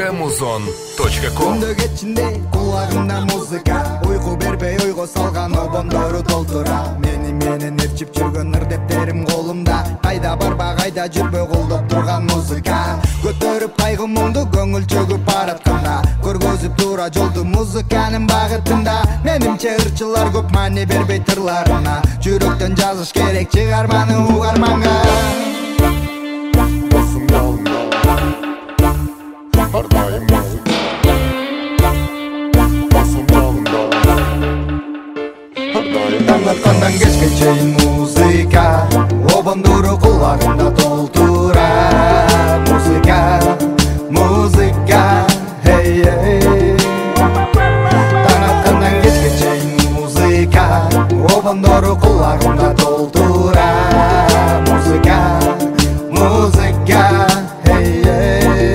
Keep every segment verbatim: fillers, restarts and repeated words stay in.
точка музон точка ком. Күндө кечинде кулагымда музыка, уйку бербей ойго салган обондору толтура. Мени менен ээрчип жүргөн ыр дептерим колумда, кайда барба кайда жүрбөй колдоп турган музыка. Көтөрүп кайгы муңду көңүл чөгүп баратканда, көргөзүп тура жолду музыканын багытында. Менимче ырчылар көп маани бербей тырларына, жүрөктөн жазыш керек чыгарманы угарманга. Ардайым музыка, басым жалында. Таң аткандан кечке чейин музыка, обондору кулагымда толтура. Музыка, музыка, hey hey. Таң аткандан кечке чейин музыка, обондору кулагымда толтура. Музыка, музыка, hey hey.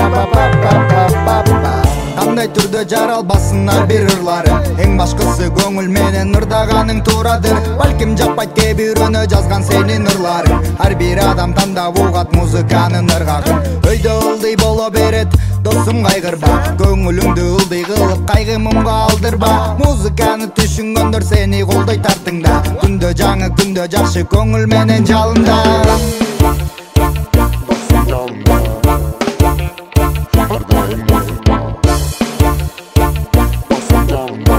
Кандай түрдө жаралбасынар бир ырлары, эң башкысы көңүл менен ырдаганың турадыр. Балким жакпайт кээ бирөөнө жазган сенин ырларың, ар бир адам тандап угат музыканын ыргагын. Өйдө ылдый боло берет, досум кайгырба, көңүлүңдү ылдый кылып кайгы муңга алдырба. Музыканы түшүнгөндөр сени колдой тартыңда, күндө жаңы күндө жакшы көңүл менен жалында. Басым жалында. Ардайым музыка, басым жалында.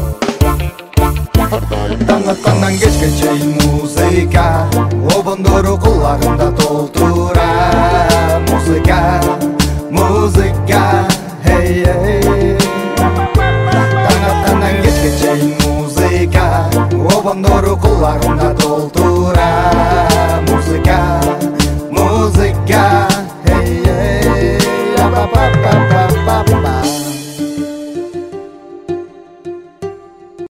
Ардайым Таң аткандан кечке чейин музыка, обондору кулагымда толтура. Музыка, музыка, hey hey. Таң аткандан кечке чейин музыка, обондору кулагымда толтура. Музыка, музыка, hey hey. Ba ba ba ba.